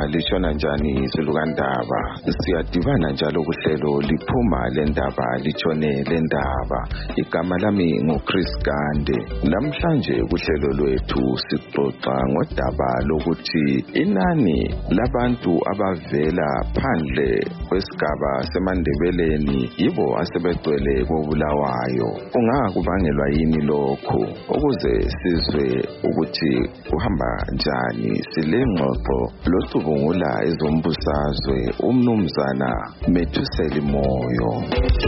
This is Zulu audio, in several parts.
lishona njani silukandaba. Siyadibana njalo kuhlelo liphuma lendaba litshone lendaba. Igama lami nguChris Gande. Namhlanje kuhlelo lwethu sixoxa ngodaba lokuthi inani labantu abavela phandle kwesigaba seMandebeleni yibo asebegcwele koBulawayo. Kungakubangelwa yini lokho? Ukuze sizwe ukuthi uhamba njani silengxoxo locubungula ezombusazwe umnumzana Methuseli Moyo.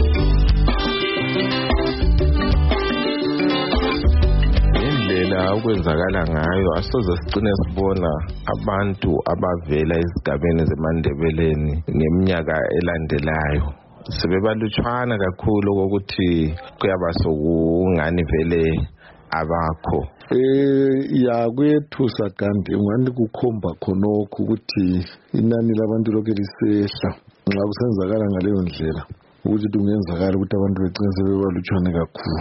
Indlela okwenzakala ngayo asoze sigcine sibona abantu abavela esigabeni zeMandebeleni ngeminyaka elandelayo. Sebebalutshwana kakhulu ukuthi kuyaba sokungani vele abakho. Ya kwethusa kanti ungani kukhomba khonokho ukuthi inani labantu lokho lisehla. Nxa kusenzakala ngaleyo ndlela ukuthi kungenzakala ukuthi abantu begcine sebebalutshwane kakhulu.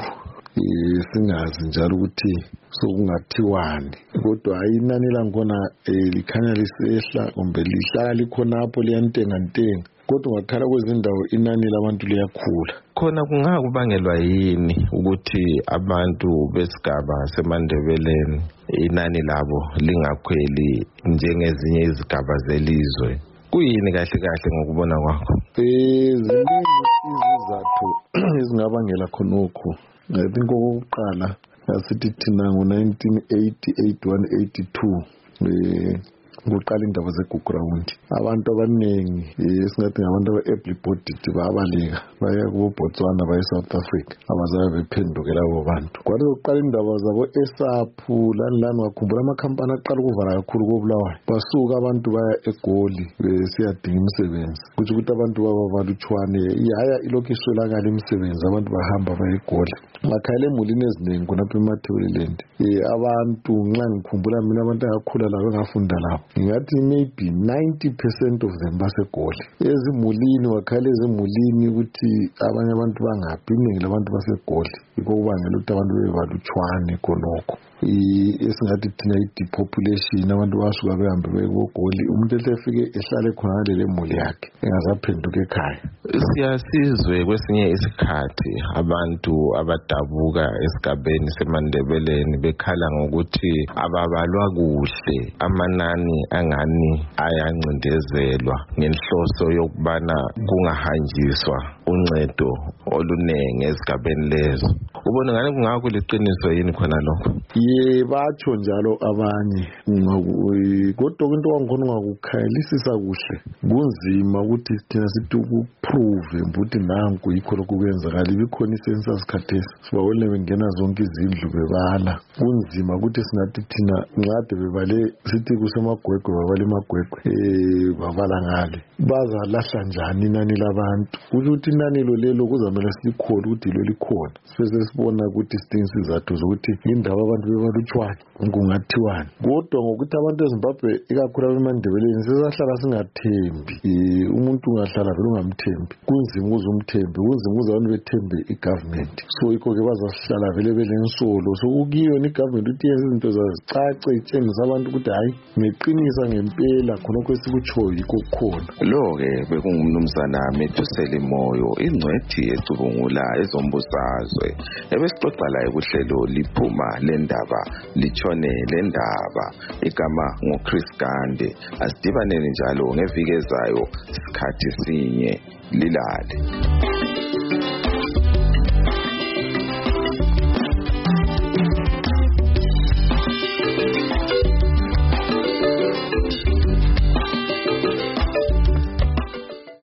Singazi njalo ukuthi sokungathiwani, kodwa inani langona likhanya lisehla kumbe lihlala likhonapho liyantenga kodwa ngakhala kwezindawo inani labantu liyakhula. Khona kungakubangelwa yini ukuthi abantu besigaba seMandebeleni inani labo lingakhweli njengezinye izigaba zelizwe? Kuyini kahle kahle ngokubona kwakho? Ziningi izizathu ezingabangela khonokho. I think okokuqala asithi thina ngo-1980, 81, 82 kuqala indaba zeGugurawundi. Abantu abaningi esingathi ngabantu aba-able-bodied babaleka baya kuBotswana baye South Africa abazabe bephendukela abo bantu. Kwathi kuqala indaba zabo eSaphu lani wakhumbula amakhampani aqala ukuvala kakhulu koBulawayo. Basuka abantu baya eGoli besiyadinga imisebenzi. Kuthi ukuthi abantu baba balutshwane yaya ilokhu iswelakala imisebenzi abantu bahamba baya eGoli. Makhayela emulini eziningi khonapha eMathebeleni. Abantu nxa ngikhumbula mina abantu abakhula labo ngafunda labo ngathi maybe 90% of them baseGoli. Ezimulini wakhala ezimulini ukuthi abanye abantu bangaphi, iningi labantu baseGoli. Yikho kubangela ukuthi abantu bebalutshwane khonokho. Esingathi thina i-depopulation, abantu basuka behambe bekoGoli, umuntu efike ehlale khona lele muli yakhe engazaphenduka ekhaya. Siyasizwe kwesinye isikhathi abantu abadabuka esigabeni seMandebeleni bekhala ngokuthi ababalwa kuhle, amanani angani ayancindezelwa ngenhloso yokubana kungahanjiswa uncedo olunenge esigabeni lezo. Ubona ngani kungakho liqiniso yini khona lokho? Batsho njalo abanye, kodwa into wangikhona ungakukhayelisisa kuhle kunzima ukuthi thina sithi ukuprove ukuthi nanku yikho lokhu kwenzakala. Ibikhona icensus khathesi sibawele bengena zonke izindlu bebala. Kunzima ukuthi singathi thina nxade bebale sithi kusemagwegwe babala emagwegwe babala ngale bazalahla njani inani labantu. Ukuthi inani lelo kuzamela sikholwe ukuthi lo likhona. Sibese sibona ukuthi sidinga izizathu zokuthi indawo abantu bebalutshwane kungathiwani. Kodwa ngokuthi abantu eZimbabwe ikakhulu abemandebeleni sesahlala singathembi. Umuntu ungahlala vele ungamthembi. Kunzima ukuze umthembe, kunzima ukuze abantu bethembe igovernment. So yikho-ke bazasihlala vele belensolo. So ukuyona igovernment ukuthi yenze izinto zazicace itshengisa abantu ukuthi hayi ngeqinisa ngempela khonokho esikutshoyo yikho kukhona. Lo-ke bekungumnumzana Methuseli Moyo, ingcwethi ecubungula ezombusazwe. Ebesixoxa laye kuhlelo liphuma lendaba litshone lendaba. Igama nguChris Gande. Asidibaneni njalo ngeviki ezayo sikhathi sinye lilale.